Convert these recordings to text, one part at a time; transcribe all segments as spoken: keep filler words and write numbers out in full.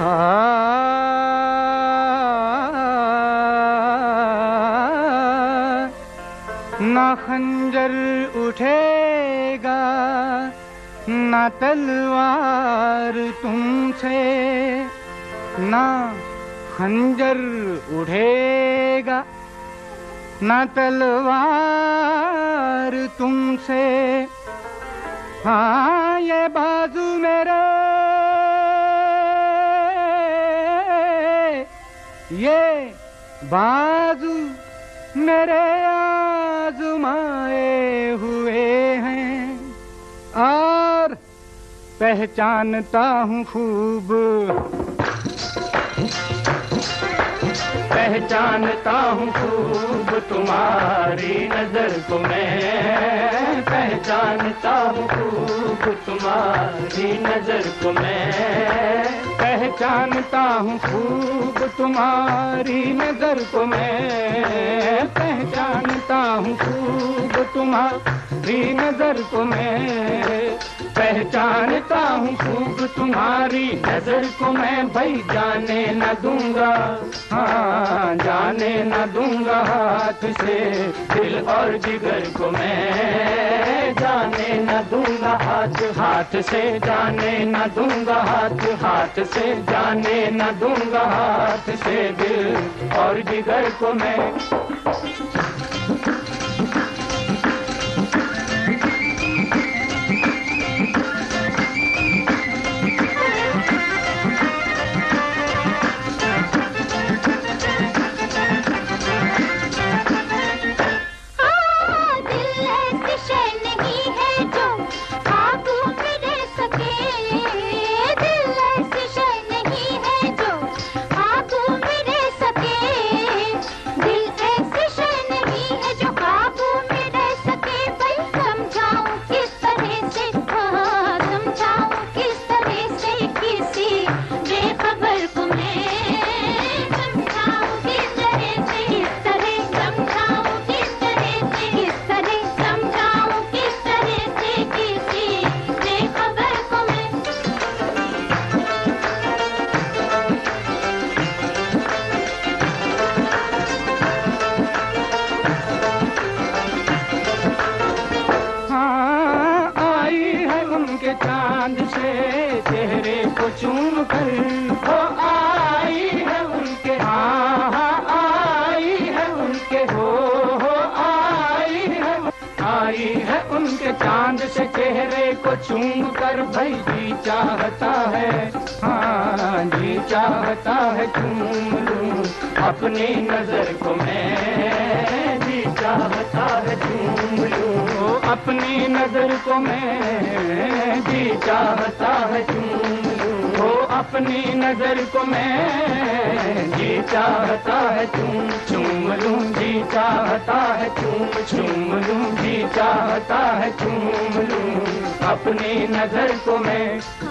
ना खंजर उठेगा ना तलवार तुमसे, ना खंजर उठेगा ना तलवार तुमसे। हाँ ये बाजू मेरे, ये बाजू मेरे आजमाए हुए हैं और पहचानता हूँ खूब, पहचानता हूँ खूब तुम्हारी नजर को मैं, पहचानता हूँ खूब तुम्हारी नजर को मैं, पहचानता हूँ खूब तुम्हारी नजर को मैं, पहचानता हूँ खूब तुम्हारी नजर को मैं, पहचानता हूँ खूब तुम्हारी नजर को मैं। भाई जाने न दूंगा, हाँ जाने न दूंगा हाथ से दिल और जिगर को मैं, जाने न दूंगा हाथ हाथ से, जाने न दूंगा हाथ हाथ से, जाने न दूंगा हाथ से दिल और जिगर को मैं। चांद से चेहरे को चूम कर वो आई है उनके, हाँ हाँ आई है उनके, हो हो आई है, आई है उनके चांद से चेहरे को चूम कर। भाई जी चाहता है, हाँ जी चाहता है चूम लूं अपनी नजर को मैं, जी चाहता है चूम लूं अपनी नजर को मैं, जी चाहता है चूम लूं वो अपनी नजर को मैं, जी चाहता है चूम चूम लूं, जी चाहता है चूम चूम लूं, जी चाहता है चूम लूं अपनी नजर को मैं।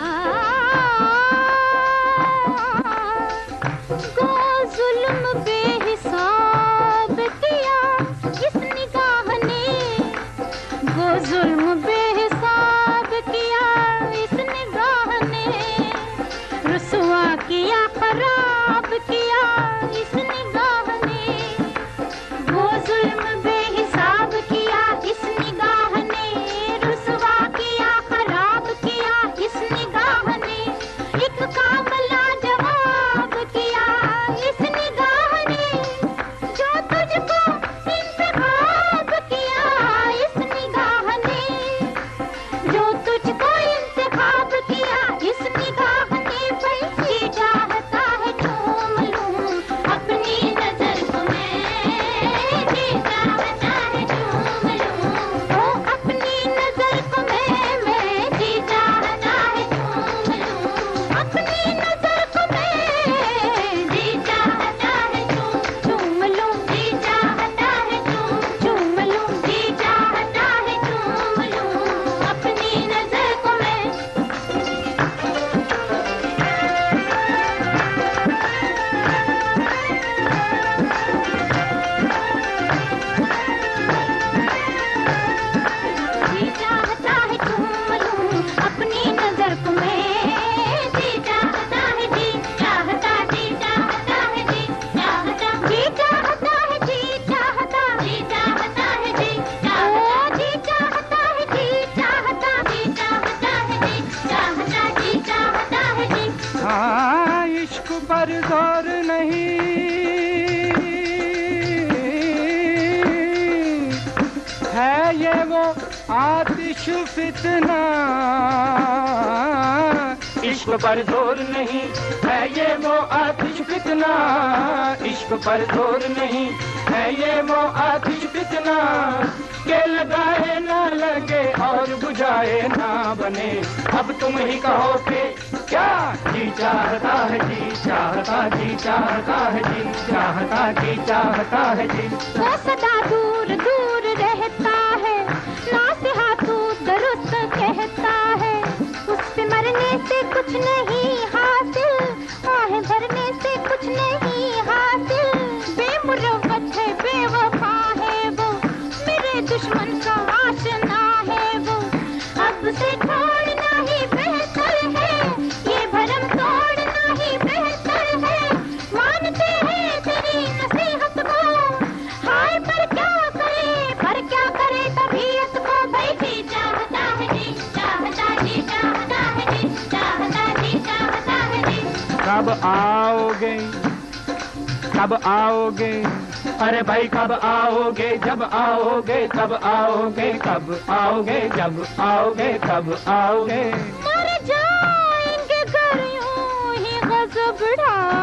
गो जुल्म बेहिसाब किया इस निगाह ने, गो जुल्म बेहिसाब किया इस निगाह ने, रुसवा किया खराब किया इस निगाह ने, गो जुल्म बेहिसाब किया इस निगाह ने, रुसवा किया खराब किया इस निगाह हाँ इश्क पर जोर नहीं है ये वो आतिश फितना, इश्क पर जोर नहीं है ये वो आतिश फितना, इश्क पर जोर नहीं है ये वो आतिश फितना, के लगाए ना लगे और बुझाए ना बने, अब तुम ही कहो कि क्या जी चाहता है, जी चाहता, जी चाहता है, जी चाहता, जी चाहता है जी। वो सदा दूर दूर रहता है, नासिहातू दुरुस्त कहता है, उससे मरने से कुछ नहीं हासिल, आहें भरने से कुछ नहीं हासिल, बेमुरव्वत है बेवफा है वो, मेरे दुश्मन का आशना है वो, अब से छोड़ना ही बेहतर है, ये भरम तोड़ना ही बेहतर है, मानते हैं तेरी नसीहत को, हाय पर क्या करे पर क्या करे तबीयत को, भाई जी चाहता है, जी चाहता, जी चाहता है, जी चाहता, जी चाहता है जी। कब आओगे कब आओगे, अरे भाई कब आओगे, जब आओगे तब आओगे, कब आओगे जब आओगे तब आओगे, मर जाएंगे घर यूं ही गज़ब ढा